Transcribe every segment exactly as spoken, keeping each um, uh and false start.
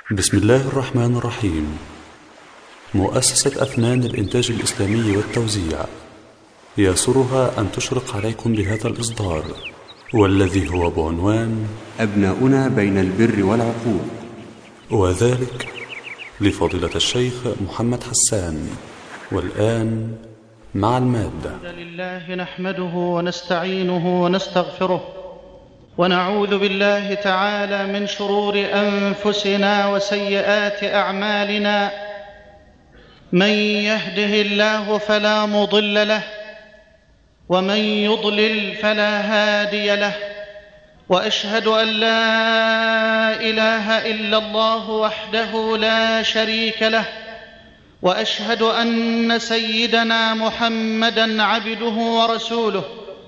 بسم الله الرحمن الرحيم. مؤسسة أفنان الإنتاج الإسلامي والتوزيع يسرها أن تشرق عليكم بهذا الإصدار، والذي هو بعنوان أبناؤنا بين البر والعقوق، وذلك لفضيلة الشيخ محمد حسان. والآن مع المادة. الحمد لله نحمده ونستعينه ونستغفره، ونعوذ بالله تعالى من شرور أنفسنا وسيئات أعمالنا. من يهده الله فلا مضل له، ومن يضلل فلا هادي له، وأشهد أن لا إله إلا الله وحده لا شريك له، وأشهد أن سيدنا محمدًا عبده ورسوله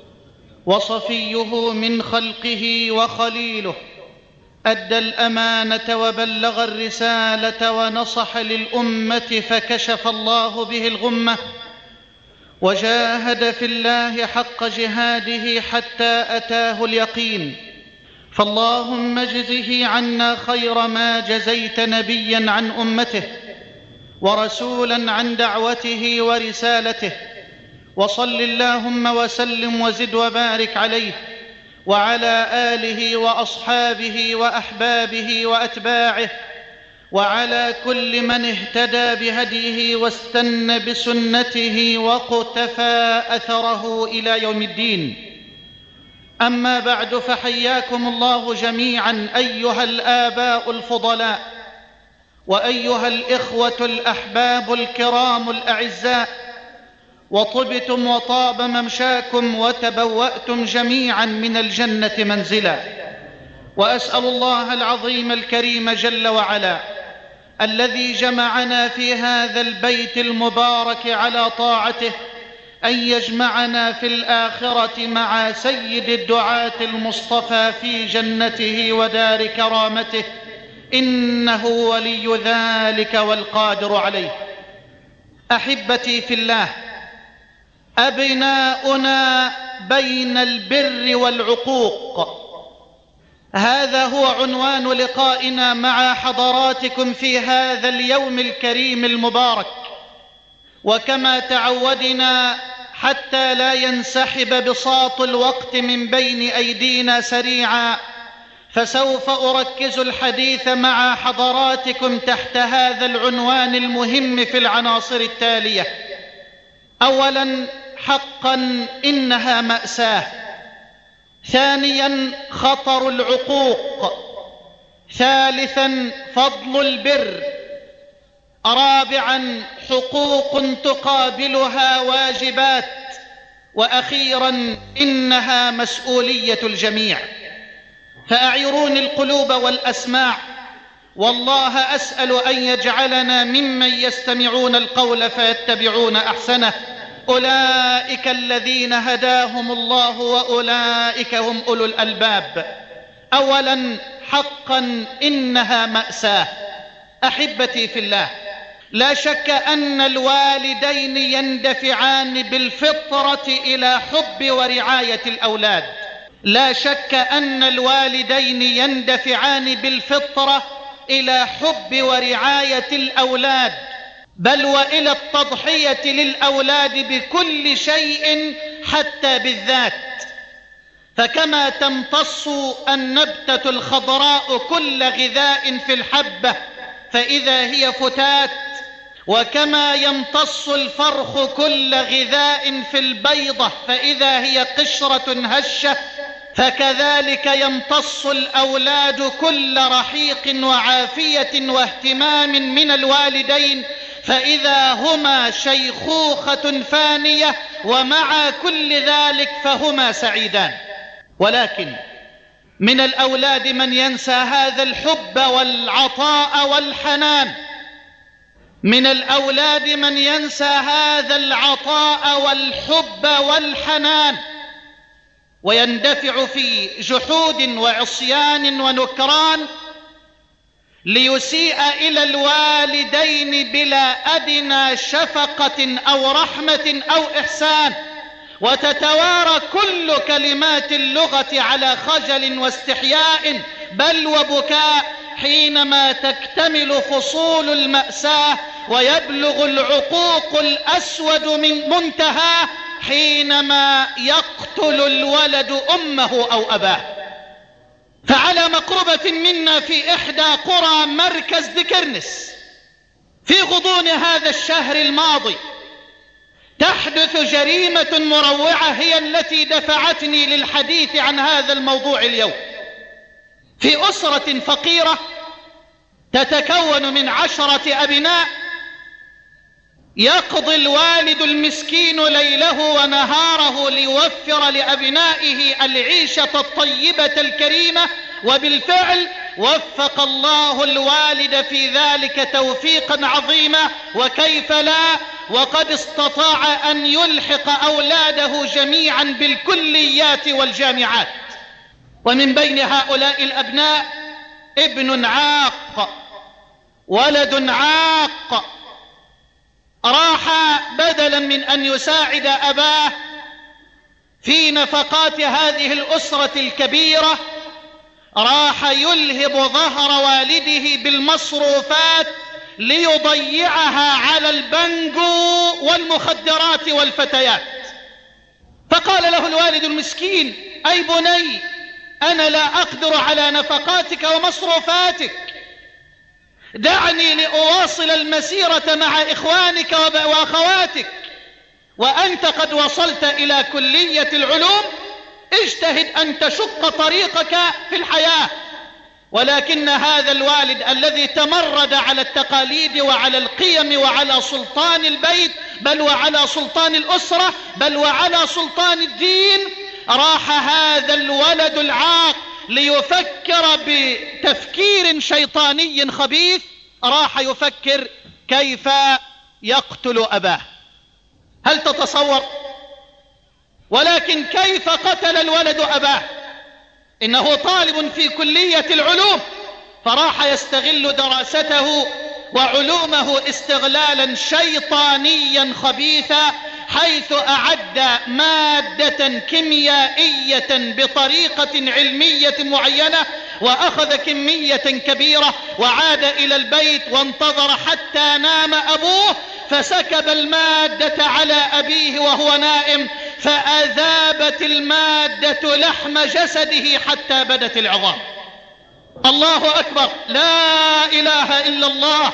وصفيه من خلقه وخليله، أدى الأمانة وبلغ الرسالة ونصح للأمة، فكشف الله به الغمة، وجاهد في الله حق جهاده حتى أتاه اليقين. فاللهم اجزه عنا خير ما جزيت نبيا عن أمته، ورسولا عن دعوته ورسالته، وصل اللهم وسلم وزد وبارك عليه وعلى آله وأصحابه وأحبابه وأتباعه، وعلى كل من اهتدى بهديه واستنى بسنته وقتفى أثره إلى يوم الدين. أما بعد، فحياكم الله جميعا أيها الآباء الفضلاء، وأيها الإخوة الأحباب الكرام الأعزاء، وطبتم وطاب ممشاكم وتبوأتم جميعا من الجنة منزلا. وأسأل الله العظيم الكريم جل وعلا الذي جمعنا في هذا البيت المبارك على طاعته أن يجمعنا في الآخرة مع سيد الدعاة المصطفى في جنته ودار كرامته، إنه ولي ذلك والقادر عليه. أحبتي في الله، أبناؤنا بين البر والعقوق، هذا هو عنوان لقائنا مع حضراتكم في هذا اليوم الكريم المبارك. وكما تعودنا، حتى لا ينسحب بساط الوقت من بين أيدينا سريعا، فسوف أركز الحديث مع حضراتكم تحت هذا العنوان المهم في العناصر التالية. أولا، حقا إنها مأساة. ثانيا، خطر العقوق. ثالثا، فضل البر. رابعا، حقوق تقابلها واجبات. وأخيرا، إنها مسؤولية الجميع. فأعيروني القلوب والأسماع، والله أسأل أن يجعلنا ممن يستمعون القول فيتبعون أحسنه. أولئك الذين هداهم الله وأولئك هم أولو الألباب. أولا، حقا إنها مأساة. أحبتي في الله، لا شك أن الوالدين يندفعان بالفطرة إلى حب ورعاية الأولاد. لا شك أن الوالدين يندفعان بالفطرة إلى حب ورعاية الأولاد، بل وإلى التضحية للأولاد بكل شيء حتى بالذات. فكما تمتص النبتة الخضراء كل غذاء في الحبة فإذا هي فتات، وكما يمتص الفرخ كل غذاء في البيضة فإذا هي قشرة هشة، فكذلك يمتص الأولاد كل رحيق وعافية واهتمام من الوالدين فإذا هما شيخوخة فانية، ومع كل ذلك فهما سعيدان. ولكن من الأولاد من ينسى هذا الحب والعطاء والحنان، من الأولاد من ينسى هذا العطاء والحب والحنان، ويندفع في جحود وعصيان ونكران ليسيء إلى الوالدين بلا أدنى شفقة أو رحمة أو إحسان، وتتوارى كل كلمات اللغة على خجل واستحياء بل وبكاء، حينما تكتمل فصول المأساة ويبلغ العقوق الأسود من منتهى حينما يقتل الولد أمه أو أباه. فعلى مقربة منا في إحدى قرى مركز دكرنس في غضون هذا الشهر الماضي تحدث جريمة مروعة هي التي دفعتني للحديث عن هذا الموضوع اليوم. في أسرة فقيرة تتكون من عشرة أبناء، يقضي الوالد المسكين ليله ونهاره ليوفر لأبنائه العيشة الطيبة الكريمة، وبالفعل وفق الله الوالد في ذلك توفيقا عظيما، وكيف لا، وقد استطاع أن يلحق أولاده جميعا بالكليات والجامعات. ومن بين هؤلاء الأبناء ابن عاق، ولد عاق، راح بدلا من أن يساعد أباه في نفقات هذه الأسرة الكبيرة راح يلهب ظهر والده بالمصروفات ليضيعها على البنجو والمخدرات والفتيات. فقال له الوالد المسكين: أي بني، أنا لا أقدر على نفقاتك ومصروفاتك، دعني لأواصل المسيرة مع إخوانك وأخواتك، وأنت قد وصلت إلى كلية العلوم، اجتهد أن تشق طريقك في الحياة. ولكن هذا الوالد الذي تمرد على التقاليد وعلى القيم وعلى سلطان البيت، بل وعلى سلطان الأسرة، بل وعلى سلطان الدين، راح هذا الولد العاق ليفكر بتفكير شيطاني خبيث، راح يفكر كيف يقتل أباه. هل تتصور؟ ولكن كيف قتل الولد أباه؟ إنه طالب في كلية العلوم، فراح يستغل دراسته وعلومه استغلالا شيطانيا خبيثا، حيث أعد مادة كيميائية بطريقة علمية معينة، وأخذ كمية كبيرة وعاد إلى البيت وانتظر حتى نام أبوه، فسكب المادة على أبيه وهو نائم، فأذابت المادة لحم جسده حتى بدت العظام. الله أكبر، لا إله إلا الله،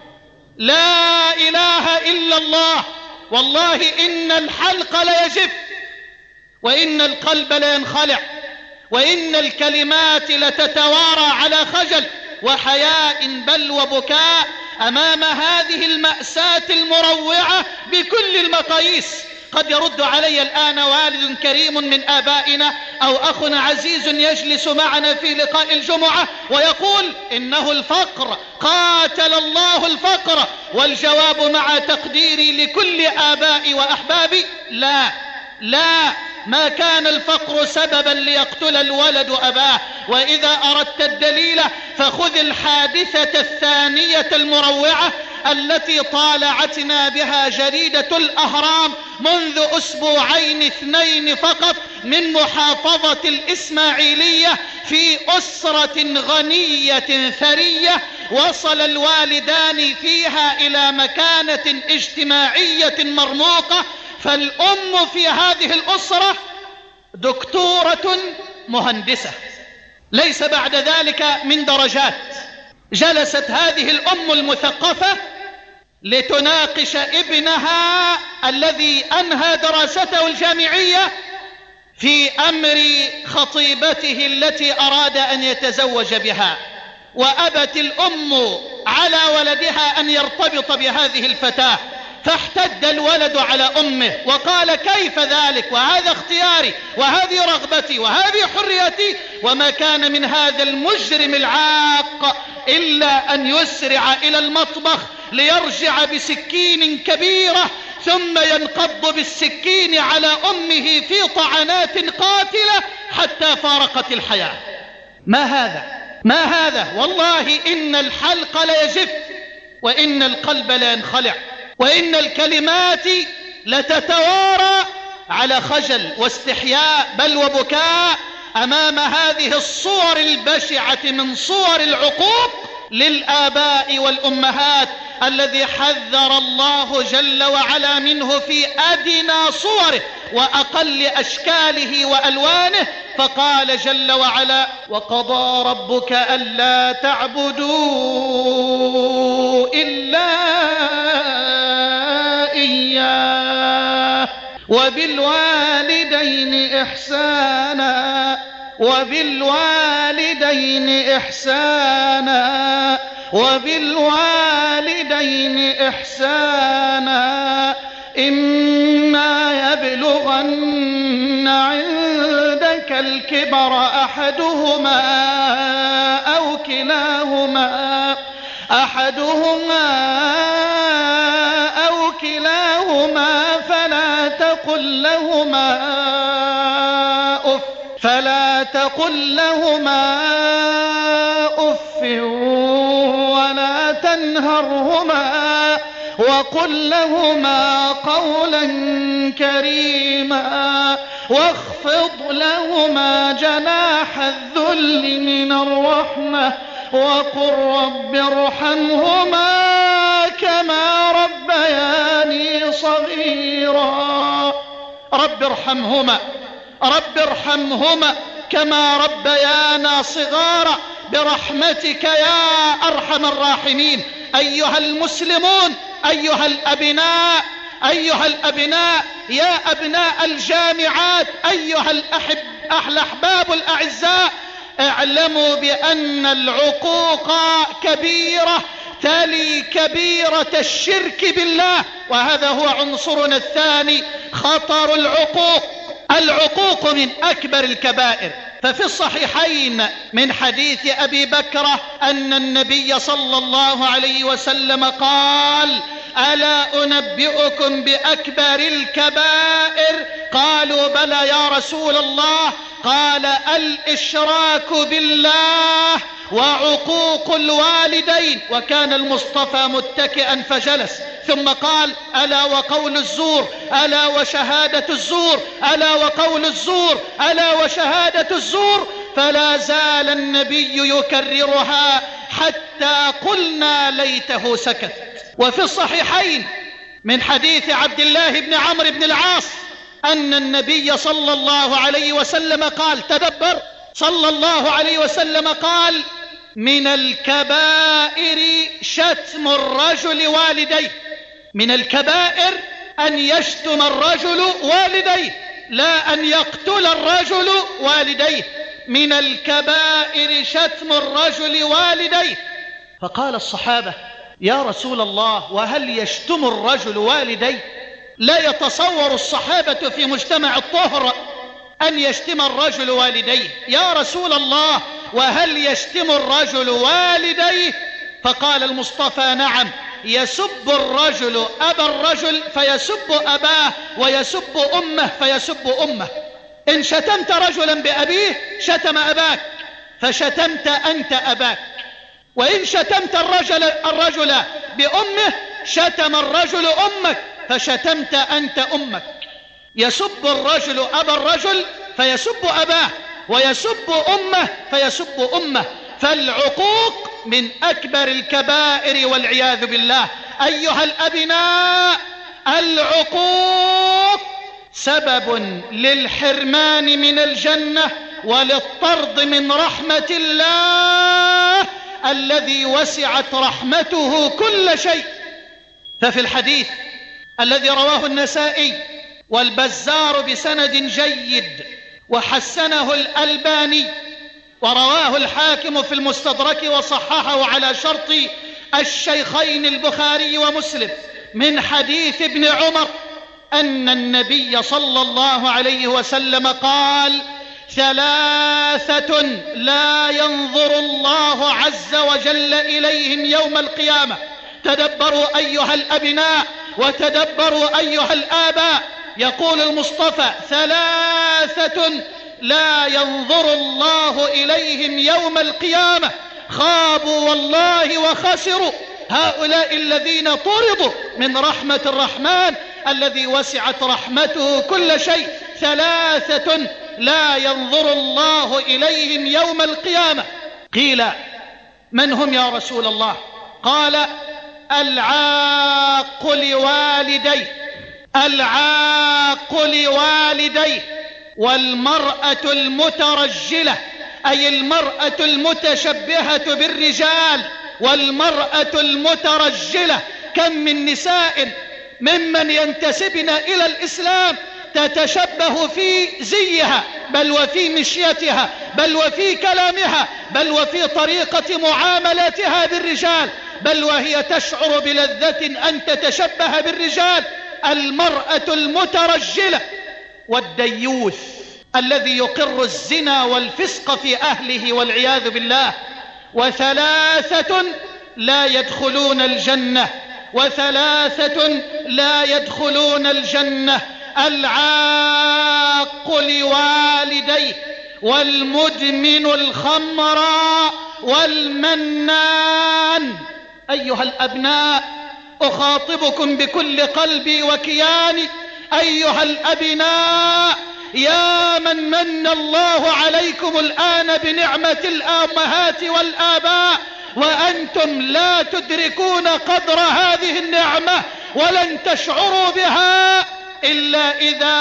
لا إله إلا الله. والله إن الحلق ليجف، وإن القلب لينخلع، وإن الكلمات لتتوارى على خجل وحياء بل وبكاء أمام هذه المأساة المروعة بكل المقاييس. قد يرد علي الآن والد كريم من آبائنا أو أخ عزيز يجلس معنا في لقاء الجمعة ويقول: إنه الفقر، قاتل الله الفقر. والجواب مع تقديري لكل آبائي وأحبابي: لا لا، ما كان الفقر سببا ليقتل الولد أباه. وإذا أردت الدليل فخذ الحادثة الثانية المروعة التي طالعتنا بها جريدة الأهرام منذ أسبوعين اثنين فقط من محافظة الإسماعيلية، في أسرة غنية ثرية وصل الوالدان فيها إلى مكانة اجتماعية مرموقة، فالأم في هذه الأسرة دكتورة مهندسة، ليس بعد ذلك من درجات. جلست هذه الأم المثقفة لتناقش ابنها الذي أنهى دراسته الجامعية في أمر خطيبته التي أراد أن يتزوج بها، وأبت الأم على ولدها أن يرتبط بهذه الفتاة، فاحتد الولد على أمه وقال: كيف ذلك؟ وهذا اختياري، وهذه رغبتي، وهذه حريتي. وما كان من هذا المجرم العاق إلا أن يسرع إلى المطبخ ليرجع بسكين كبيرة، ثم ينقض بالسكين على أمه في طعنات قاتلة حتى فارقت الحياة. ما هذا؟ ما هذا؟ والله إن الحلق ليجف، وإن القلب لينخلع، وإن الكلمات لتتوارى على خجل واستحياء بل وبكاء أمام هذه الصور البشعة من صور العقوق للآباء والأمهات الذي حذر الله جل وعلا منه في أدنى صوره وأقل أشكاله وألوانه، فقال جل وعلا: وقضى ربك ألا تعبدوا إلا إياه وبالوالدين إحسانا وبالوالدين إحسانا وبالوالدين إحسانا إما يبلغن عندك الكبر أحدهما أو كلاهما أحدهما أو كلاهما فلا تقل لهما أف فلا تقل لهما أف ولا تنهرهما وقل لهما قولا كريما واخفض لهما جناح الذل من الرحمة وقل رب ارحمهما كما ربياني صغيرا. رب ارحمهما رب ارحمهما كما ربيانا صغارا برحمتك يا أرحم الراحمين. أيها المسلمون، أيها الأبناء أيها الأبناء يا أبناء الجامعات، أيها الأحب الأحباب الأعزاء، اعلموا بأن العقوق كبيرة تلي كبيرة الشرك بالله، وهذا هو عنصرنا الثاني، خطر العقوق. العقوق من أكبر الكبائر. ففي الصحيحين من حديث أبي بكرة أن النبي صلى الله عليه وسلم قال: ألا أنبئكم بأكبر الكبائر؟ قالوا: بلى يا رسول الله. قال: الإشراك بالله وعقوق الوالدين. وكان المصطفى متكئا فجلس، ثم قال: ألا وقول الزور، ألا وشهادة الزور، ألا وقول الزور، ألا وشهادة الزور. فلا زال النبي يكررها حتى قلنا ليته سكت. وفي الصحيحين من حديث عبد الله بن عمرو بن العاص أن النبي صلى الله عليه وسلم قال، تدبر، صلى الله عليه وسلم قال: من الكبائر شتم الرجل والديه. من الكبائر أن يشتم الرجل والديه، لا أن يقتل الرجل والديه. من الكبائر شتم الرجل والديه. فقال الصحابة: يا رسول الله، وهل يشتم الرجل والديه؟ لا يتصور الصحابة في مجتمع الطهر أن يشتم الرجل والديه. يا رسول الله، وهل يشتم الرجل والديه؟ فقال المصطفى: نعم، يسب الرجل أبا الرجل فيسب أباه، ويسب أمه فيسب أمه. إن شتمت رجلا بأبيه شتم أباك، فشتمت أنت أباك. وإن شتمت الرجل, الرجل بأمه شتم الرجل أمك، فشتمت أنت أمك. يسب الرجل أبا الرجل فيسب أباه، ويسب أمه فيسب أمه. فالعقوق من أكبر الكبائر والعياذ بالله. أيها الأبناء، العقوق سبب للحرمان من الجنة وللطرد من رحمة الله الذي وسعت رحمته كل شيء. ففي الحديث الذي رواه النسائي والبزار بسند جيد وحسنه الألباني، ورواه الحاكم في المستدرك وصححه على شرط الشيخين البخاري ومسلم، من حديث ابن عمر أن النبي صلى الله عليه وسلم قال: ثلاثة لا ينظر الله عز وجل إليهم يوم القيامة. تدبروا أيها الأبناء، وتدبروا أيها الآباء. يقول المصطفى: ثلاثة لا ينظر الله إليهم يوم القيامة، خابوا والله وخسروا. هؤلاء الذين طردوا من رحمة الرحمن الذي وسعت رحمته كل شيء. ثلاثة لا ينظر الله إليهم يوم القيامة. قيل من هم يا رسول الله؟ قال العاق لوالديه، العاق لوالديه، والمرأة المترجلة أي المرأة المتشبهة بالرجال، والمرأة المترجلة. كم من نساء ممن ينتسبن إلى الإسلام تتشبه في زيها، بل وفي مشيتها، بل وفي كلامها، بل وفي طريقة معاملتها بالرجال، بل وهي تشعر بلذة أن تتشبه بالرجال. المرأة المترجلة. والديوث الذي يقر الزنا والفسق في أهله والعياذ بالله. وثلاثة لا يدخلون الجنة، وثلاثة لا يدخلون الجنة: العاق لوالديه، والمدمن الخمر، والمنان. أيها الأبناء، أخاطبكم بكل قلبي وكياني، أيها الأبناء، يا من من الله عليكم الآن بنعمة الأمهات والآباء وأنتم لا تدركون قدر هذه النعمة ولن تشعروا بها إلا إذا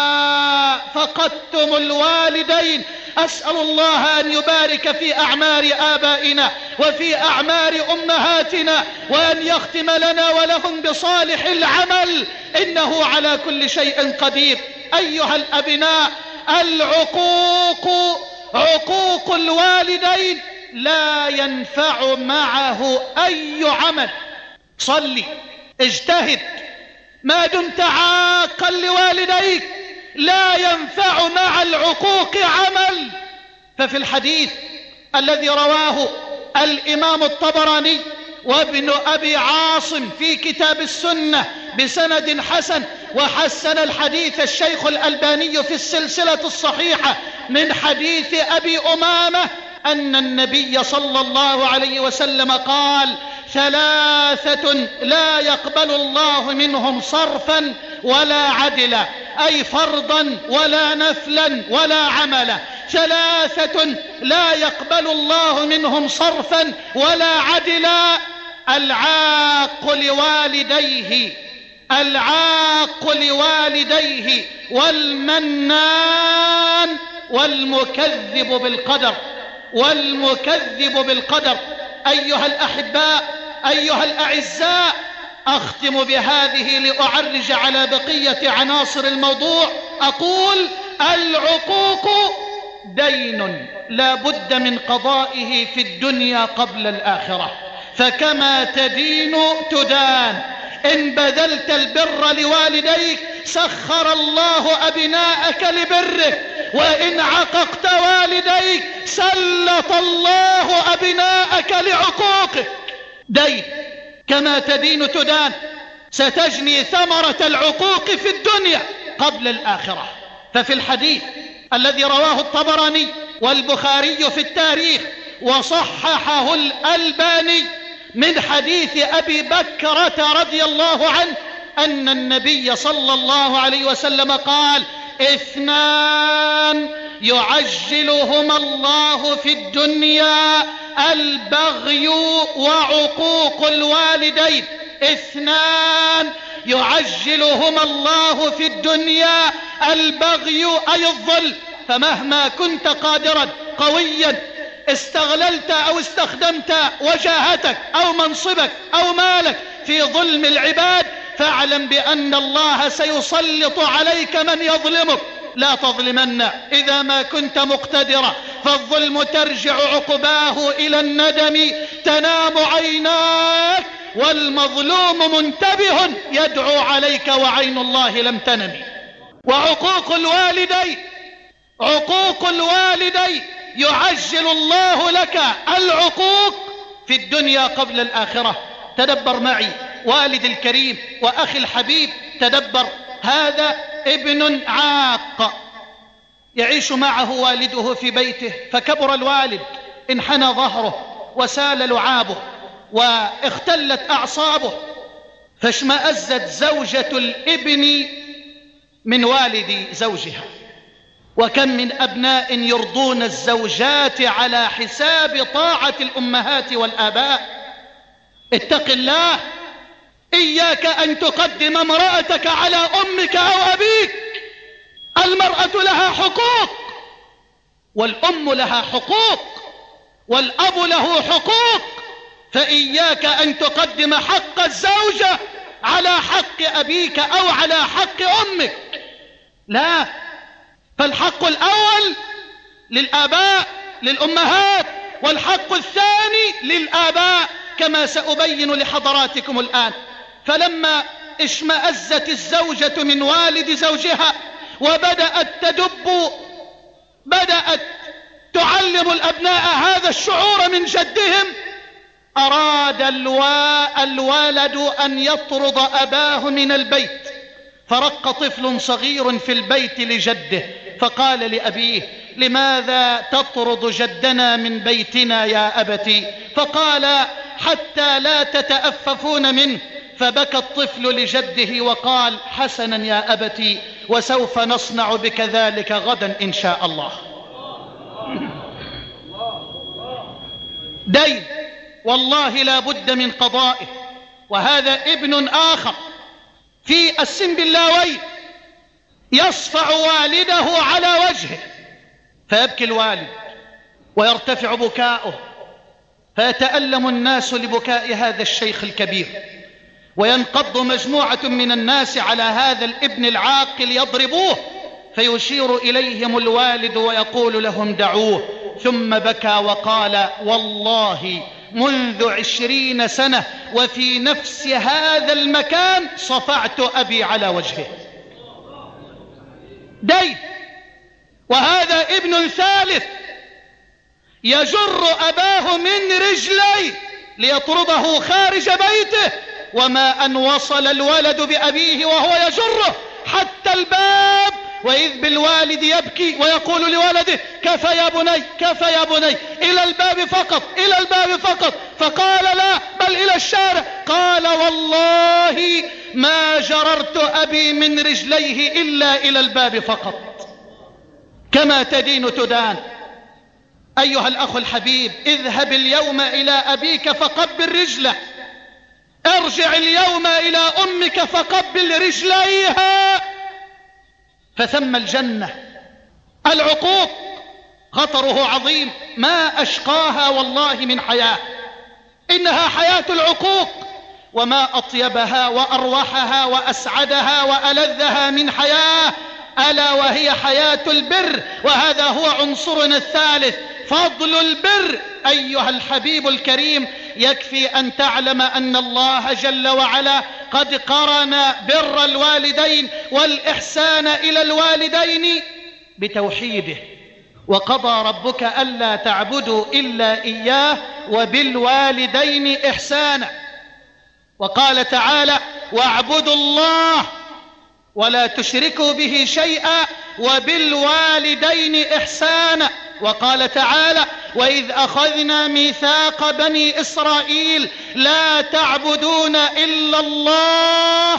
فقدتم الوالدين. أسأل الله أن يبارك في أعمار آبائنا وفي أعمار أمهاتنا، وأن يختم لنا ولهم بصالح العمل، إنه على كل شيء قدير. أيها الأبناء، العقوق، عقوق الوالدين لا ينفع معه أي عمل. صلي، اجتهد، ما دمت عاقا لوالديك لا ينفع مع العقوق عمل. ففي الحديث الذي رواه الإمام الطبراني وابن أبي عاصم في كتاب السنة بسند حسن، وحسن الحديث الشيخ الألباني في السلسلة الصحيحة من حديث أبي أمامة أن النبي صلى الله عليه وسلم قال: ثلاثة لا يقبل الله منهم صرفا ولا عدلا، أي فرضا ولا نفلا ولا عملا. ثلاثة لا يقبل الله منهم صرفا ولا عدلا: العاق لوالديه، العاق لوالديه، والمنان، والمكذب بالقدر، والمكذب بالقدر. أيها الأحباء، أيها الأعزاء، أختم بهذه لأعرج على بقية عناصر الموضوع. أقول: العقوق دين لا بد من قضائه في الدنيا قبل الآخرة، فكما تدين تدان. إن بذلت البر لوالديك سخر الله أبناءك لبره، وإن عققت والديك سلط الله أبناءك لعقوقك. دين كما تدين تدان، ستجني ثمرة العقوق في الدنيا قبل الآخرة. ففي الحديث الذي رواه الطبراني والبخاري في التاريخ وصححه الألباني من حديث أبي بكرة رضي الله عنه أن النبي صلى الله عليه وسلم قال: اثنان يعجلهما الله في الدنيا: البغي وعقوق الوالدين. اثنان يعجلهما الله في الدنيا: البغي أي الظلم. فمهما كنت قادرا قويا استغللت أو استخدمت وجاهتك أو منصبك أو مالك في ظلم العباد، فاعلم بأن الله سيسلط عليك من يظلمك. لا تظلمن إذا ما كنت مقتدرا، فالظلم ترجع عقباه إلى الندم. تنام عيناك والمظلوم منتبه يدعو عليك وعين الله لم تنم. وعقوق الوالدين، عقوق الوالدين يعجل الله لك العقوق في الدنيا قبل الآخرة. تدبر معي والد الكريم وأخي الحبيب، تدبر. هذا ابن عاق يعيش معه والده في بيته، فكبر الوالد، انحنى ظهره وسال لعابه واختلت أعصابه، فاشمأزت زوجة الابن من والد زوجها، وكم من أبناء يرضون الزوجات على حساب طاعة الأمهات والآباء. اتق الله، إياك أن تقدم امرأتك على أمك أو أبيك. المرأة لها حقوق، والأم لها حقوق، والأب له حقوق، فإياك أن تقدم حق الزوجة على حق أبيك أو على حق أمك. لا، فالحق الأول للآباء للأمهات، والحق الثاني للآباء كما سأبين لحضراتكم الآن. فلما اشمأزت الزوجة من والد زوجها وبدأت تدب، بدأت تعلم الأبناء هذا الشعور من جدهم، أراد الوالد أن يطرد أباه من البيت، فرق طفل صغير في البيت لجده فقال لأبيه: لماذا تطرد جدنا من بيتنا يا أبتي؟ فقال: حتى لا تتأففون منه. فبكى الطفل لجده وقال: حسنا يا أبتي، وسوف نصنع بك ذلك غدا إن شاء الله. دين والله لا بد من قضائه. وهذا ابن آخر في السنبلاوي يصفع والده على وجهه، فيبكي الوالد ويرتفع بكاؤه، فيتألم الناس لبكاء هذا الشيخ الكبير، وينقض مجموعة من الناس على هذا الابن العاقل يضربوه، فيشير إليهم الوالد ويقول لهم: دعوه. ثم بكى وقال: والله منذ عشرين سنة وفي نفس هذا المكان صفعت أبي على وجهه. دين. وهذا ابن ثالث يجر أباه من رجليه ليطرده خارج بيته، وما أن وصل الولد بأبيه وهو يجره حتى الباب، وإذ بالوالد يبكي ويقول لولده: كفى يا بني، كفى يا بني، إلى الباب فقط، إلى الباب فقط. فقال: لا، بل إلى الشارع. قال: والله ما جررت أبي من رجليه إلا إلى الباب فقط. كما تدين تدان. أيها الأخ الحبيب، اذهب اليوم إلى أبيك فقبل رجله، ارجع اليوم إلى أمك فقبل رجليها، فثم الجنة. العقوق خطره عظيم، ما أشقاها والله من حياة. إنها حياة العقوق، وما أطيبها وأروحها وأسعدها وألذها من حياة، ألا وهي حياة البر. وهذا هو عنصرنا الثالث، فضل البر. أيها الحبيب الكريم، يكفي أن تعلم أن الله جل وعلا قد قرن بر الوالدين والإحسان إلى الوالدين بتوحيده. وقضى ربك ألا تعبدوا إلا إياه وبالوالدين إحسانا. وقال تعالى: واعبدوا الله ولا تشركوا به شيئا وبالوالدين إحسانا. وقال تعالى: وإذ أخذنا ميثاق بني إسرائيل لا تعبدون إلا الله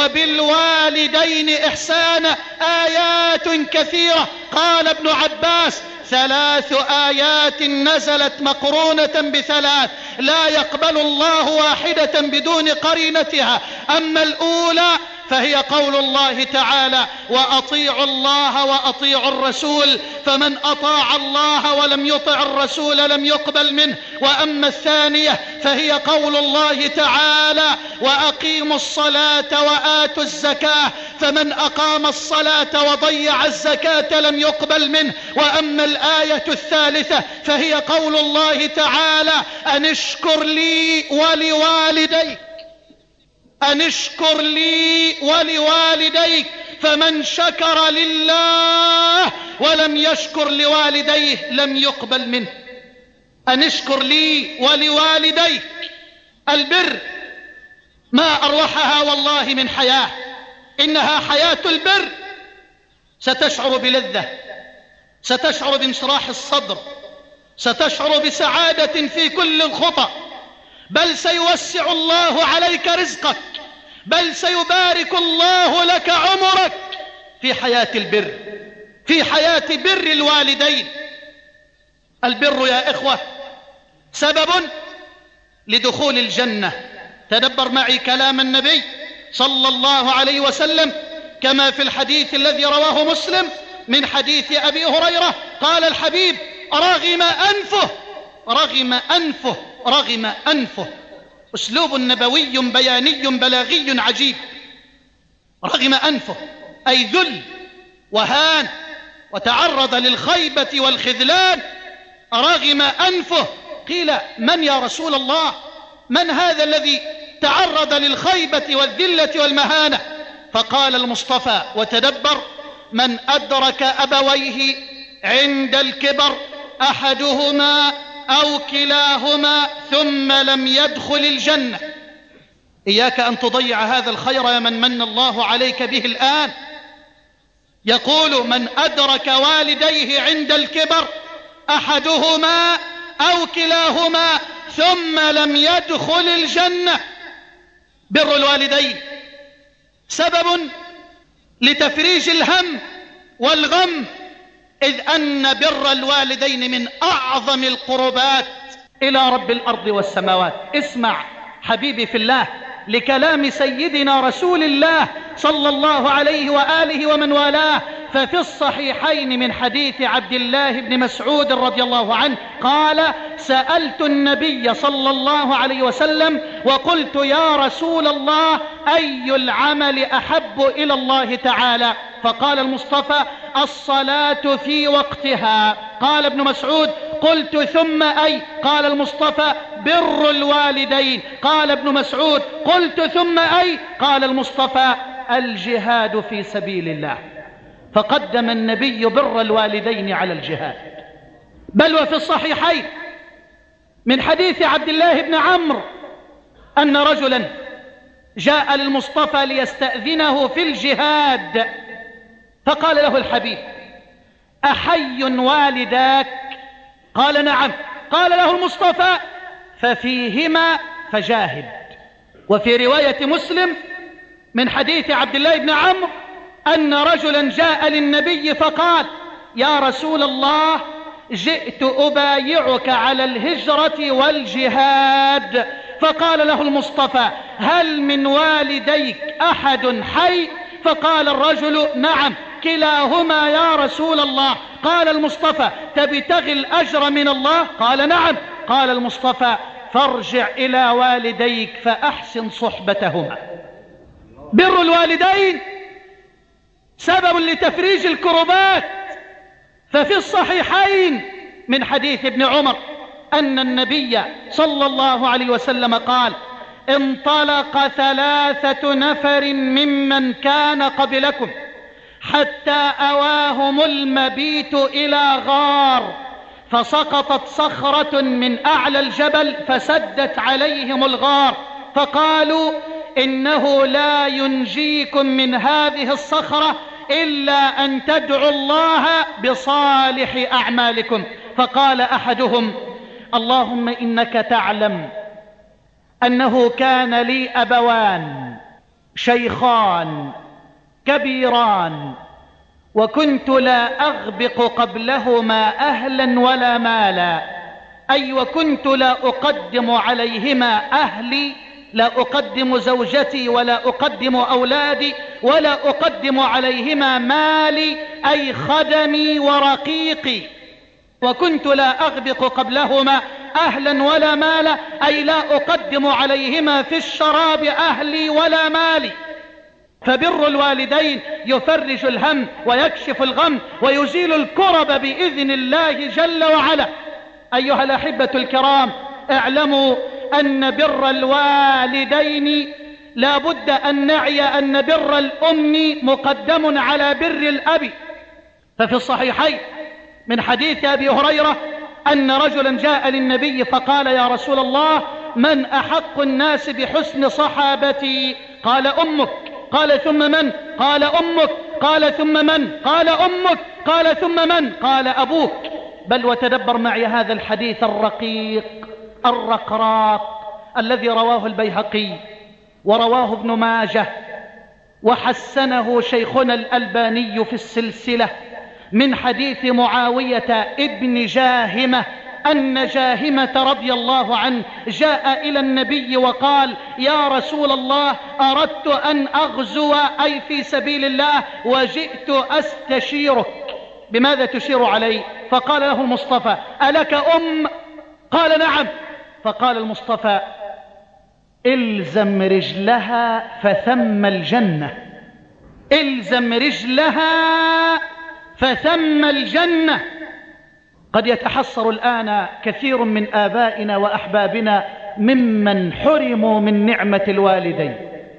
وبالوالدين إحسانا. آيات كثيرة. قال ابن عباس: ثلاث آيات نزلت مقرونة بثلاث، لا يقبل الله واحدة بدون قرينتها. أما الأولى فهي قول الله تعالى: وأطيعوا الله وأطيعوا الرسول، فمن أطاع الله ولم يطع الرسول لم يقبل منه. وأما الثانية فهي قول الله تعالى: وأقيموا الصلاة وآتوا الزكاة، فمن أقام الصلاة وضيع الزكاة لم يقبل منه. وأما الآية الثالثة فهي قول الله تعالى: أن اشكر لي ولوالديك، أن اشكر لي ولوالديك، فمن شكر لله ولم يشكر لوالديه لم يقبل منه. أن اشكر لي ولوالديك. البر ما أروحها والله من حياة، إنها حياة البر. ستشعر بلذة، ستشعر بانشراح الصدر، ستشعر بسعادة في كل الخطى، بل سيوسع الله عليك رزقك، بل سيبارك الله لك عمرك في حياة البر. في حياة بر الوالدين. البر يا إخوة سبب لدخول الجنة. تدبر معي كلام النبي صلى الله عليه وسلم كما في الحديث الذي رواه مسلم من حديث أبي هريرة. قال الحبيب: رغم أنفه رغم أنفه رغم أنفه. أسلوب نبوي بياني بلاغي عجيب. رغم أنفه أي ذل وهان وتعرض للخيبة والخذلان. رغم أنفه. قيل: من يا رسول الله؟ من هذا الذي تعرض للخيبة والذلة والمهانة؟ فقال المصطفى، وتدبر: من أدرك أبويه عند الكبر أحدهما أو كلاهما ثم لم يدخل الجنة. إياك أن تضيع هذا الخير يا من من الله عليك به الآن. يقول: من أدرك والديه عند الكبر أحدهما أو كلاهما ثم لم يدخل الجنة. بر الوالدين سبب لتفريج الهم والغم، إذ أن بر الوالدين من أعظم القربات إلى رب الأرض والسماوات. اسمع حبيبي في الله لكلام سيدنا رسول الله صلى الله عليه وآله ومن والاه. ففي الصحيحين من حديث عبد الله بن مسعود رضي الله عنه قال: سألت النبي صلى الله عليه وسلم وقلت: يا رسول الله، أي العمل أحب إلى الله تعالى؟ فقال المصطفى: الصلاة في وقتها. قال ابن مسعود: قلت: ثم أي؟ قال المصطفى: بر الوالدين. قال ابن مسعود: قلت: ثم أي؟ قال المصطفى: الجهاد في سبيل الله. فقدم النبي بر الوالدين على الجهاد. بل وفي الصحيحين من حديث عبد الله بن عمرو أن رجلا جاء للمصطفى ليستأذنه في الجهاد، فقال له الحبيب: أحي والداك؟ قال: نعم. قال له المصطفى: ففيهما فجاهد. وفي رواية مسلم من حديث عبد الله بن عمرو أن رجلا جاء للنبي فقال: يا رسول الله، جئت أبايعك على الهجرة والجهاد. فقال له المصطفى: هل من والديك أحد حي؟ فقال الرجل: نعم كلاهما يا رسول الله. قال المصطفى: تبتغي الأجر من الله؟ قال: نعم. قال المصطفى: فارجع إلى والديك فأحسن صحبتهما. بر الوالدين سبب لتفريج الكربات. ففي الصحيحين من حديث ابن عمر أن النبي صلى الله عليه وسلم قال: انطلق ثلاثة نفر ممن كان قبلكم حتى أواهم المبيت إلى غار، فسقطت صخرة من أعلى الجبل فسدت عليهم الغار، فقالوا: إنه لا ينجيكم من هذه الصخرة إلا أن تدعوا الله بصالح أعمالكم. فقال أحدهم: اللهم إنك تعلم أنه كان لي أبوان شيخان كبيران، وكنت لا أغبق قبلهما أهلا ولا مالا، أي وكنت لا أقدم عليهما أهلي، لا أقدم زوجتي ولا أقدم أولادي ولا أقدم عليهما مالي، أي خدمي ورقيقي. وكنت لا أغبق قبلهما أهلا ولا مالا، أي لا أقدم عليهما في الشراب أهلي ولا مالي. فبر الوالدين يفرج الهم ويكشف الغم ويزيل الكرب بإذن الله جل وعلا. أيها الأحبة الكرام، اعلموا أن بر الوالدين لا بد أن نعي أن بر الأم مقدم على بر الأب. ففي الصحيحين من حديث أبي هريرة أن رجلا جاء للنبي فقال: يا رسول الله، من أحق الناس بحسن صحابتي؟ قال: أمك. قال: ثم من؟ قال: أمك. قال: ثم من؟ قال: أمك. قال: ثم من؟ قال: أبوك. بل وتدبر معي هذا الحديث الرقيق الرقراق الذي رواه البيهقي ورواه ابن ماجه وحسنه شيخنا الألباني في السلسلة من حديث معاوية ابن جاهمة أن جاهمة رضي الله عنه جاء إلى النبي وقال: يا رسول الله، أردت أن أغزو أي في سبيل الله، وجئت أستشيرك. بماذا تشير علي؟ فقال له المصطفى: ألك أم؟ قال: نعم. فقال المصطفى: إلزم رجلها فثم الجنة، إلزم رجلها فثم الجنة. قد يتحسر الآن كثير من آبائنا وأحبابنا ممن حرموا من نعمة الوالدين،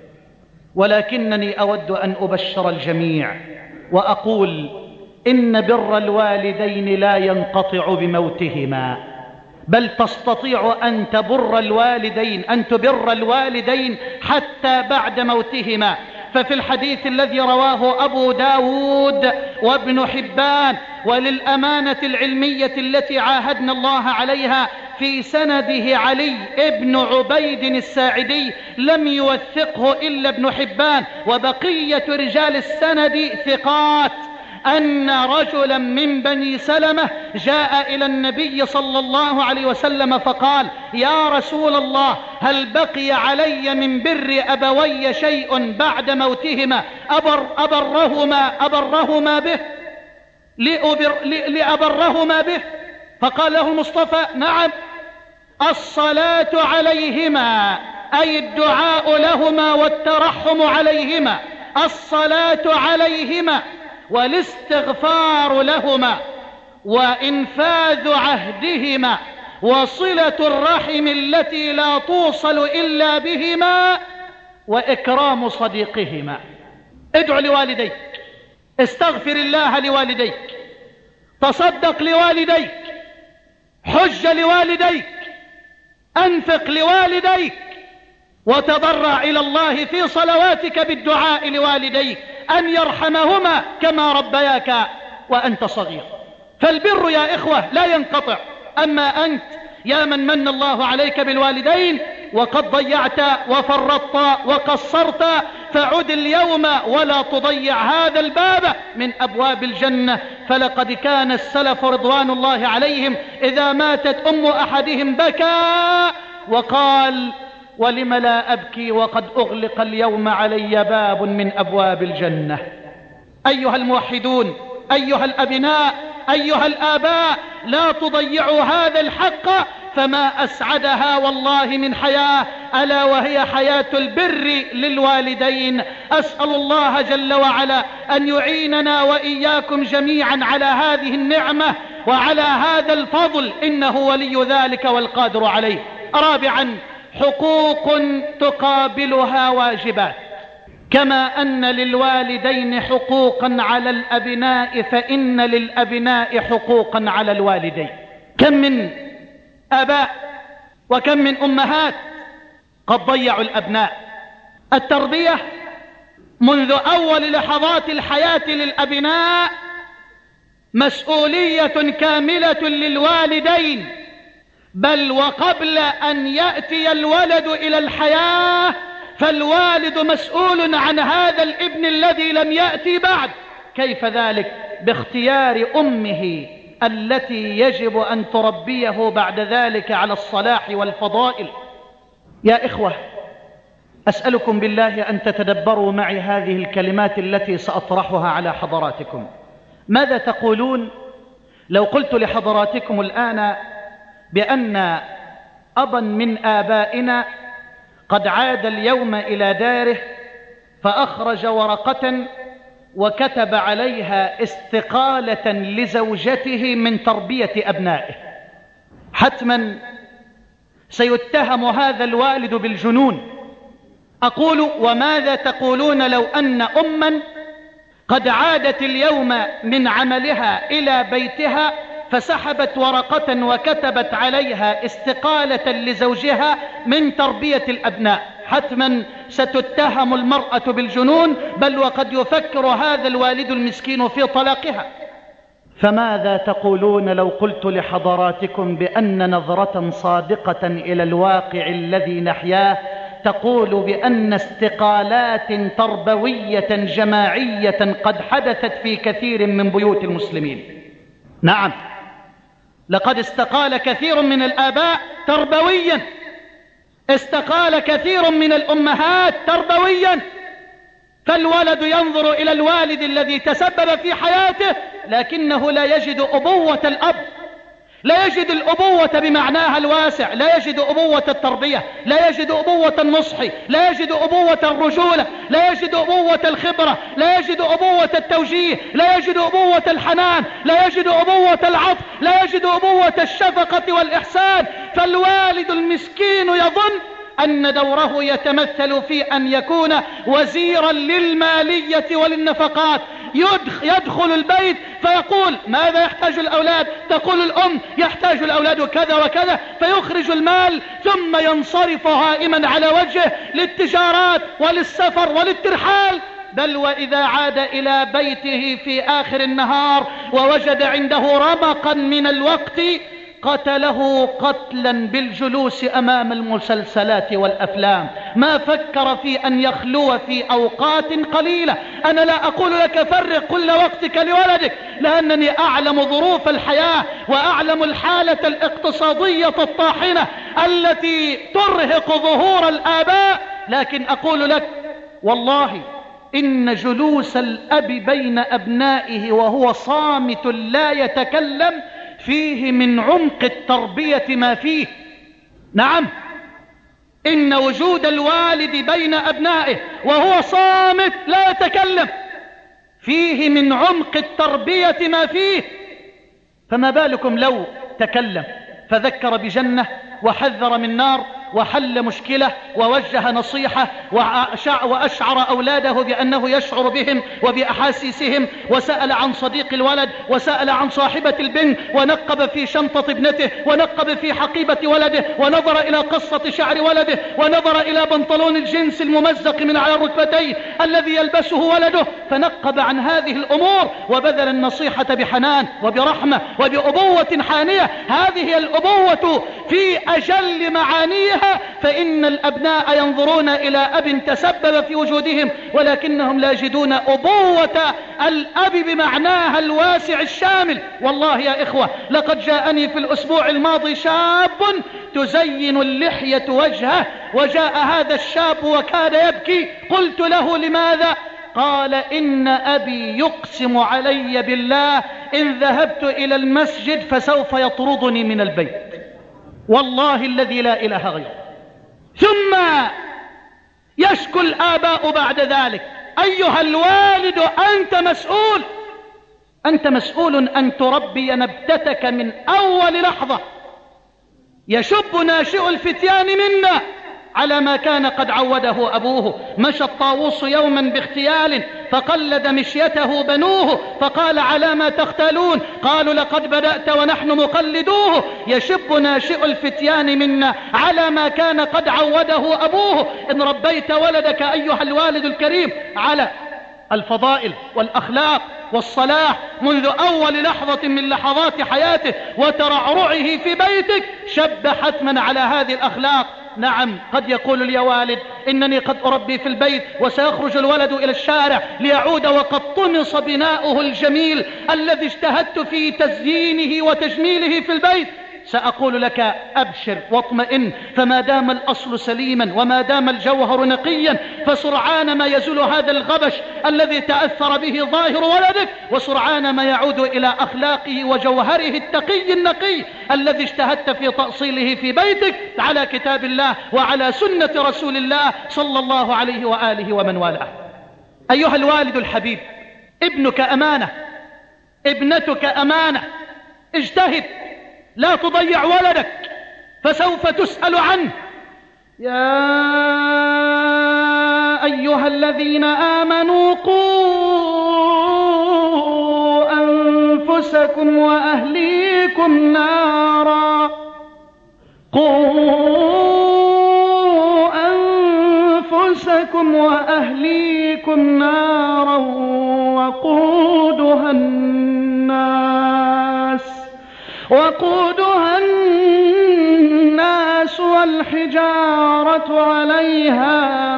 ولكنني أود أن أبشر الجميع وأقول إن بر الوالدين لا ينقطع بموتهما، بل تستطيع أن تبر الوالدين أن تبر الوالدين حتى بعد موتهما. ففي الحديث الذي رواه أبو داود وابن حبان، وللأمانة العلمية التي عاهدنا الله عليها في سنده علي ابن عبيد الساعدي لم يوثقه إلا ابن حبان، وبقية رجال السند ثقات، أن رجلا من بني سلمة جاء إلى النبي صلى الله عليه وسلم فقال: يا رسول الله، هل بقي علي من بر أبوي شيء بعد موتهما أبر أبرهما, أبرهما به لأبر لأبرهما به؟ فقال له المصطفى: نعم، الصلاة عليهما، أي الدعاء لهما والترحم عليهما، الصلاة عليهما والاستغفار لهما وإنفاذ عهدهما وصلة الرحم التي لا توصل إلا بهما وإكرام صديقهما. ادعو لوالديك، استغفر الله لوالديك، تصدق لوالديك، حج لوالديك، أنفق لوالديك، وتضرع إلى الله في صلواتك بالدعاء لوالديك أن يرحمهما كما ربياك وأنت صغير. فالبر يا إخوة لا ينقطع. أما أنت يا من من الله عليك بالوالدين وقد ضيعت وفرطت وقصرت، فعد اليوم ولا تضيع هذا الباب من أبواب الجنة. فلقد كان السلف رضوان الله عليهم إذا ماتت أم أحدهم بكى وقال: ولم لا أبكي وقد أغلق اليوم علي باب من أبواب الجنة. أيها الموحدون، أيها الأبناء، أيها الآباء، لا تضيعوا هذا الحق، فما أسعدها والله من حياة، ألا وهي حياة البر للوالدين. أسأل الله جل وعلا أن يعيننا وإياكم جميعا على هذه النعمة وعلى هذا الفضل، إنه ولي ذلك والقادر عليه. رابعا، حقوق تقابلها واجبات. كما أن للوالدين حقوقا على الأبناء، فإن للأبناء حقوقا على الوالدين. كم من آباء وكم من أمهات قد ضيعوا الأبناء. التربية منذ أول لحظات الحياة للأبناء مسؤولية كاملة للوالدين، بل وقبل أن يأتي الولد إلى الحياة فالوالد مسؤول عن هذا الابن الذي لم يأتي بعد. كيف ذلك؟ باختيار أمه التي يجب أن تربيه بعد ذلك على الصلاح والفضائل. يا إخوة، أسألكم بالله أن تتدبروا معي هذه الكلمات التي سأطرحها على حضراتكم. ماذا تقولون لو قلت لحضراتكم الآن بأن أبا من آبائنا قد عاد اليوم إلى داره فأخرج ورقة وكتب عليها استقالة لزوجته من تربية أبنائه؟ حتما سيتهم هذا الوالد بالجنون. أقول: وماذا تقولون لو أن أما قد عادت اليوم من عملها إلى بيتها فسحبت ورقة وكتبت عليها استقالة لزوجها من تربية الأبناء؟ حتما ستتهم المرأة بالجنون، بل وقد يفكر هذا الوالد المسكين في طلاقها. فماذا تقولون لو قلت لحضراتكم بأن نظرة صادقة إلى الواقع الذي نحياه تقول بأن استقالات تربوية جماعية قد حدثت في كثير من بيوت المسلمين. نعم، لقد استقال كثير من الآباء تربويا، استقال كثير من الأمهات تربويا، فالولد ينظر إلى الوالد الذي تسبب في حياته لكنه لا يجد أبوة الأب، لا يجد الأبوة بمعناها الواسع، لا يجد أبوة التربية، لا يجد أبوة النصح، لا يجد أبوة الرجولة، لا يجد أبوة الخبرة، لا يجد أبوة التوجيه، لا يجد أبوة الحنان، لا يجد أبوة العطف، لا يجد أبوة الشفقة والإحسان. فالوالد المسكين يظن أن دوره يتمثل في أن يكون وزيرا للمالية وللنفقات، يدخل البيت فيقول ماذا يحتاج الأولاد؟ تقول الأم يحتاج الأولاد كذا وكذا، فيخرج المال ثم ينصرف هائما على وجهه للتجارات وللسفر وللترحال. بل وإذا عاد إلى بيته في آخر النهار ووجد عنده رمقا من الوقت قتله قتلا بالجلوس أمام المسلسلات والأفلام، ما فكر في أن يخلو في أوقات قليلة. أنا لا أقول لك فرق كل وقتك لولدك، لأنني أعلم ظروف الحياة وأعلم الحالة الاقتصادية الطاحنة التي ترهق ظهور الآباء، لكن أقول لك والله إن جلوس الأب بين أبنائه وهو صامت لا يتكلم فيه من عمق التربية ما فيه. نعم، إن وجود الوالد بين أبنائه وهو صامت لا يتكلم فيه من عمق التربية ما فيه، فما بالكم لو تكلم فذكر بجنة وحذر من نار وحل مشكلة ووجه نصيحة وأشعر أولاده بأنه يشعر بهم وبأحاسيسهم، وسأل عن صديق الولد وسأل عن صاحبة البنت ونقب في شنطة ابنته ونقب في حقيبة ولده ونظر إلى قصة شعر ولده ونظر إلى بنطلون الجنس الممزق من على الركبتين الذي يلبسه ولده، فنقب عن هذه الأمور وبذل النصيحة بحنان وبرحمة وبأبوة حانية. هذه الأبوة في أجل معانيها، فإن الأبناء ينظرون إلى أب تسبب في وجودهم ولكنهم لا يجدون أبوة الأب بمعناها الواسع الشامل. والله يا إخوة لقد جاءني في الأسبوع الماضي شاب تزين اللحية وجهه، وجاء هذا الشاب وكاد يبكي، قلت له لماذا؟ قال إن أبي يقسم علي بالله إن ذهبت إلى المسجد فسوف يطردني من البيت، والله الذي لا إله غيره. ثم يشكو الآباء بعد ذلك أيها الوالد أنت مسؤول، أنت مسؤول أن تربي نبتتك من أول لحظة. يشب ناشئ الفتيان منا على ما كان قد عوده أبوه. مشى الطاووس يوما باختيال فقلد مشيته بنوه فقال على ما تختالون؟ قالوا لقد بدأت ونحن مقلدوه. يشب ناشئ الفتيان منا على ما كان قد عوده أبوه. إن ربيت ولدك أيها الوالد الكريم على الفضائل والأخلاق والصلاح منذ أول لحظة من لحظات حياته وترعرعه في بيتك، شب حتما على هذه الأخلاق. نعم، قد يقول لي والد إنني قد أربي في البيت وسيخرج الولد إلى الشارع ليعود وقد طمس بناؤه الجميل الذي اجتهدت في تزيينه وتجميله في البيت. سأقول لك أبشر واطمئن، فما دام الأصل سليما وما دام الجوهر نقيا فسرعان ما يزول هذا الغبش الذي تأثر به ظاهر ولدك، وسرعان ما يعود إلى أخلاقه وجوهره التقي النقي الذي اجتهدت في تأصيله في بيتك على كتاب الله وعلى سنة رسول الله صلى الله عليه وآله ومن والاه. أيها الوالد الحبيب، ابنك أمانة، ابنتك أمانة، اجتهد، لا تضيع ولدك فسوف تسأل عنه. يا أيها الذين آمنوا قوا أنفسكم وأهليكم نارا قوا أنفسكم وأهليكم نارا وقودها الناس وقودها الناس والحجارة عليها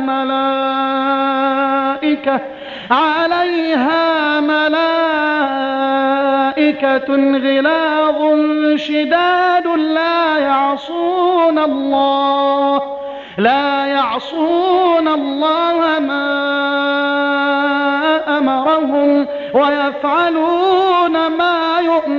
ملائكة عليها ملائكة غلاظ شداد لا يعصون الله لا يعصون الله ما أمرهم ويفعلون ما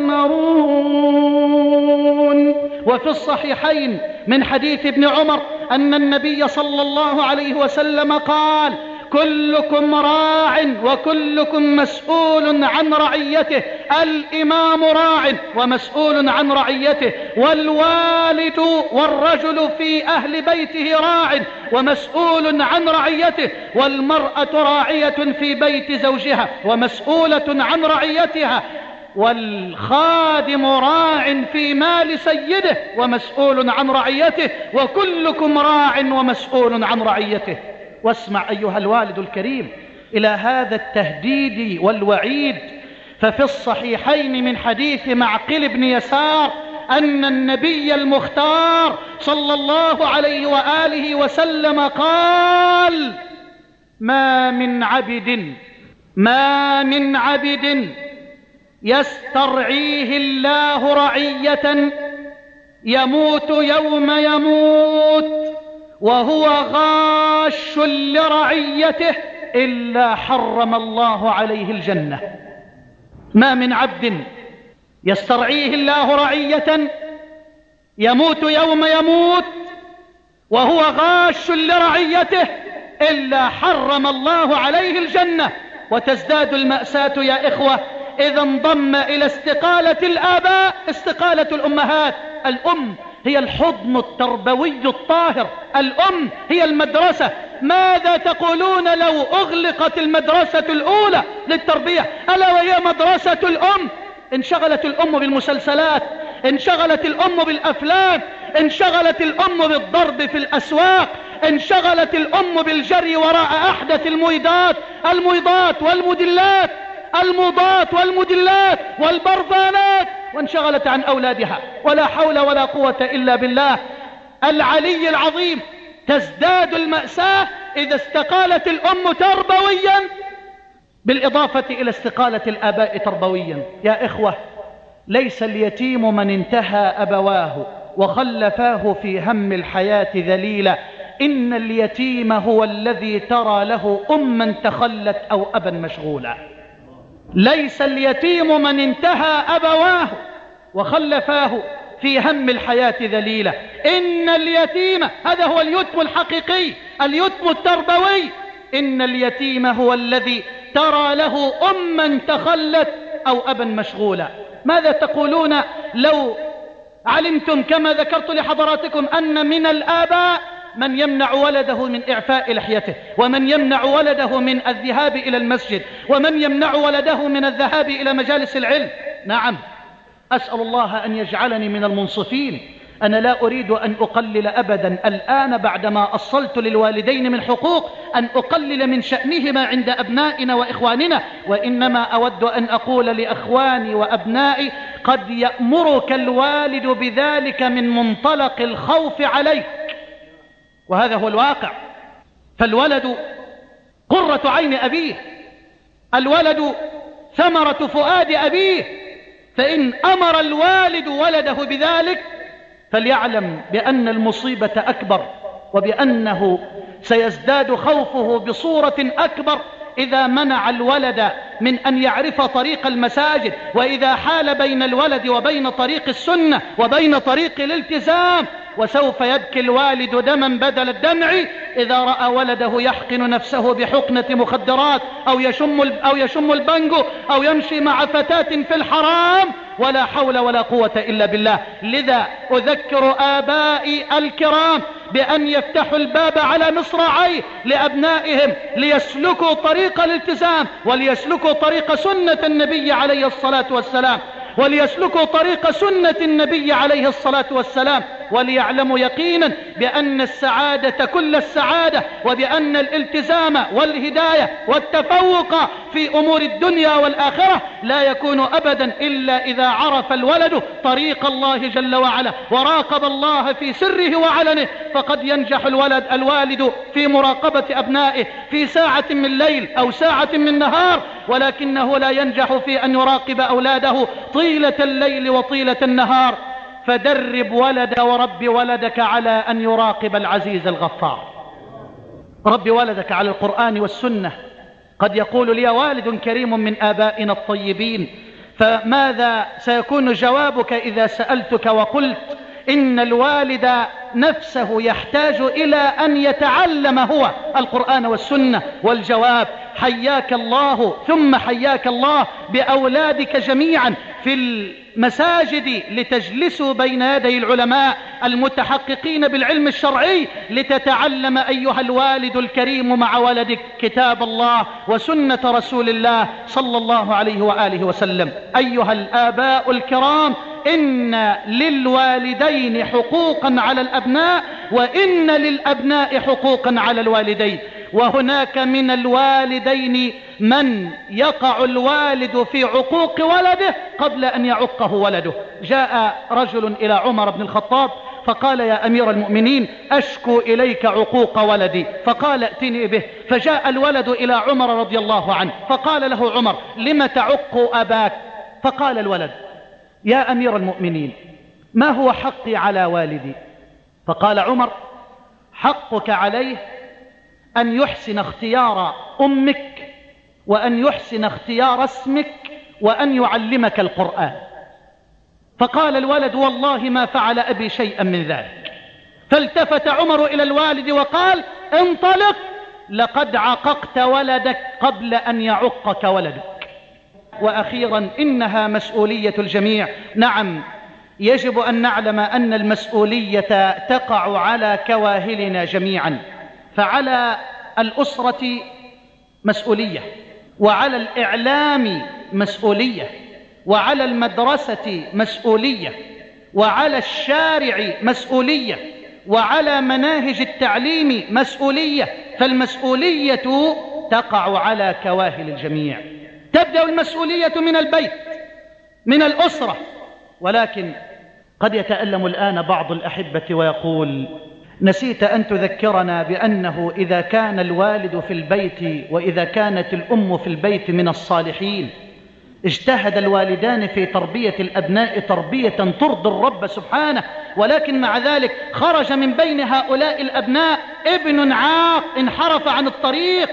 يؤمرون. وفي الصحيحين من حديث ابن عمر أن النبي صلى الله عليه وسلم قال: كلكم راع وكلكم مسؤول عن رعيته، الإمام راع ومسؤول عن رعيته، والوالد والرجل في أهل بيته راع ومسؤول عن رعيته، والمرأة راعية في بيت زوجها ومسؤولة عن رعيتها، والخادم راع في مال سيده ومسؤول عن رعيته، وكلكم راع ومسؤول عن رعيته. واسمع أيها الوالد الكريم إلى هذا التهديد والوعيد، ففي الصحيحين من حديث معقل بن يسار أن النبي المختار صلى الله عليه وآله وسلم قال: ما من عبد ما من عبد يسترعيه الله رعية يموت يوم يموت وهو غاش لرعيته إلا حرم الله عليه الجنة. ما من عبد يسترعيه الله رعية يموت يوم يموت وهو غاش لرعيته إلا حرم الله عليه الجنة. وتزداد المأساة يا إخوة إذا انضم إلى استقالة الآباء استقالة الأمهات. الأم هي الحضن التربوي الطاهر، الأم هي المدرسة. ماذا تقولون لو أغلقت المدرسة الأولى للتربية ألا وهي مدرسة الأم؟ انشغلت الأم بالمسلسلات، انشغلت الأم بالأفلام، انشغلت الأم بالضرب في الأسواق، انشغلت الأم بالجري وراء أحدث المويدات المويضات والمدلات الموضات والمدلات والبرفانات، وانشغلت عن أولادها. ولا حول ولا قوة إلا بالله العلي العظيم. تزداد المأساة إذا استقالت الأم تربويا بالإضافة إلى استقالة الآباء تربويا. يا إخوة، ليس اليتيم من انتهى أبواه وخلفاه في هم الحياة ذليلا، إن اليتيم هو الذي ترى له أما تخلت أو أبا مشغولا. ليس اليتيم من انتهى أبواه وخلفاه في هم الحياة ذليلة، إن اليتيم، هذا هو اليتم الحقيقي، اليتم التربوي، إن اليتيم هو الذي ترى له أما تخلت أو أبا مشغولا. ماذا تقولون لو علمتم كما ذكرت لحضراتكم أن من الآباء من يمنع ولده من إعفاء لحيته، ومن يمنع ولده من الذهاب إلى المسجد، ومن يمنع ولده من الذهاب إلى مجالس العلم؟ نعم، أسأل الله أن يجعلني من المنصفين. أنا لا أريد أن أقلل أبدا الآن بعدما أصلت للوالدين من حقوق أن أقلل من شأنهما عند أبنائنا وإخواننا، وإنما أود أن أقول لأخواني وأبنائي: قد يأمرك الوالد بذلك من منطلق الخوف عليك، وهذا هو الواقع. فالولد قرة عين أبيه، الولد ثمرة فؤاد أبيه، فإن أمر الوالد ولده بذلك فليعلم بأن المصيبة أكبر، وبأنه سيزداد خوفه بصورة أكبر إذا منع الولد من أن يعرف طريق المساجد، وإذا حال بين الولد وبين طريق السنة وبين طريق الالتزام. وسوف يبكي الوالد دما بدل الدمع إذا رأى ولده يحقن نفسه بحقنة مخدرات أو يشم أو يشم البنجو أو يمشي مع فتاة في الحرام. ولا حول ولا قوة إلا بالله. لذا أذكر آبائي الكرام بأن يفتحوا الباب على مصراعيه لأبنائهم ليسلكوا طريق الالتزام، وليسلكوا طريق سنة النبي عليه الصلاة والسلام، وليسلكوا طريق سنة النبي عليه الصلاة والسلام. وليعلموا يقينا بأن السعادة كل السعادة، وبأن الالتزام والهداية والتفوق في أمور الدنيا والآخرة لا يكون أبدا إلا إذا عرف الولد طريق الله جل وعلا وراقب الله في سره وعلنه. فقد ينجح الولد الوالد في مراقبة أبنائه في ساعة من ليل أو ساعة من نهار، ولكنه لا ينجح في أن يراقب أولاده طيلة الليل وطيلة النهار. فدرب ولد ورب ولدك على أن يراقب العزيز الغفار. رب ولدك على القرآن والسنة. قد يقول لي والد كريم من آبائنا الطيبين، فماذا سيكون جوابك إذا سألتك وقلت إن الوالد نفسه يحتاج إلى أن يتعلم هو القرآن والسنة؟ والجواب: حياك الله ثم حياك الله بأولادك جميعا في المساجد لتجلسوا بين يدي العلماء المتحققين بالعلم الشرعي لتتعلم أيها الوالد الكريم مع ولدك كتاب الله وسنة رسول الله صلى الله عليه وآله وسلم. أيها الآباء الكرام، إن للوالدين حقوقا على الأبناء، وإن للأبناء حقوقا على الوالدين. وهناك من الوالدين من يقع الوالد في عقوق ولده قبل أن يعقه ولده. جاء رجل إلى عمر بن الخطاب فقال: يا أمير المؤمنين، أشكو إليك عقوق ولدي. فقال: ائتني به. فجاء الولد إلى عمر رضي الله عنه فقال له عمر: لم تعق أباك؟ فقال الولد: يا أمير المؤمنين، ما هو حقي على والدي؟ فقال عمر: حقك عليه أن يحسن اختيار أمك، وأن يحسن اختيار اسمك، وأن يعلمك القرآن. فقال الولد: والله ما فعل أبي شيئا من ذلك. فالتفت عمر إلى الوالد وقال: انطلق، لقد عققت ولدك قبل أن يعقك ولدك. وأخيرا، إنها مسؤولية الجميع. نعم، يجب أن نعلم أن المسؤولية تقع على كواهلنا جميعا. فعلى الأسرة مسؤولية، وعلى الإعلام مسؤولية، وعلى المدرسة مسؤولية، وعلى الشارع مسؤولية، وعلى مناهج التعليم مسؤولية. فالمسؤولية تقع على كواهل الجميع. تبدأ المسؤولية من البيت، من الأسرة. ولكن قد يتألم الآن بعض الأحبة ويقول: نسيت أن تذكرنا بأنه إذا كان الوالد في البيت وإذا كانت الأم في البيت من الصالحين، اجتهد الوالدان في تربية الأبناء تربية ترضي الرب سبحانه، ولكن مع ذلك خرج من بين هؤلاء الأبناء ابن عاق انحرف عن الطريق.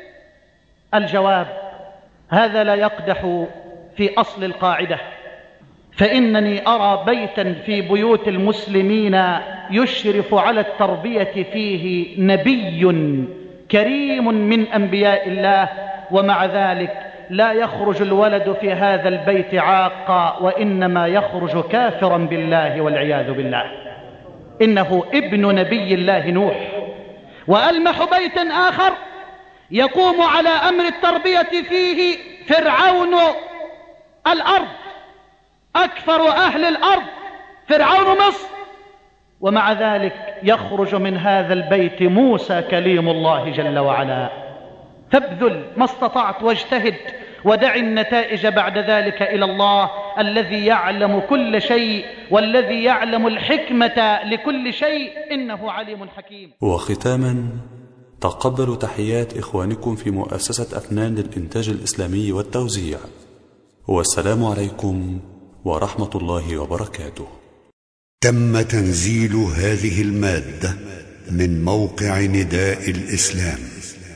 الجواب: هذا لا يقدح في أصل القاعدة. فإنني أرى بيتا في بيوت المسلمين يشرف على التربية فيه نبي كريم من أنبياء الله، ومع ذلك لا يخرج الولد في هذا البيت عاقا، وإنما يخرج كافرا بالله والعياذ بالله. إنه ابن نبي الله نوح. وألمح بيت آخر يقوم على أمر التربية فيه فرعون الأرض، أكثر أهل الأرض، فرعون مصر، ومع ذلك يخرج من هذا البيت موسى كليم الله جل وعلا. فابذل ما استطعت واجتهد، ودع النتائج بعد ذلك إلى الله الذي يعلم كل شيء، والذي يعلم الحكمة لكل شيء، إنه عليم حكيم. وختاما، تقبلوا تحيات إخوانكم في مؤسسة أفنان للإنتاج الإسلامي والتوزيع، والسلام عليكم ورحمة الله وبركاته. تم تنزيل هذه المادة من موقع نداء الإسلام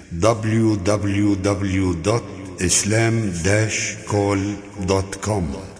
دبليو دبليو دبليو دوت إسلام داش كول دوت كوم.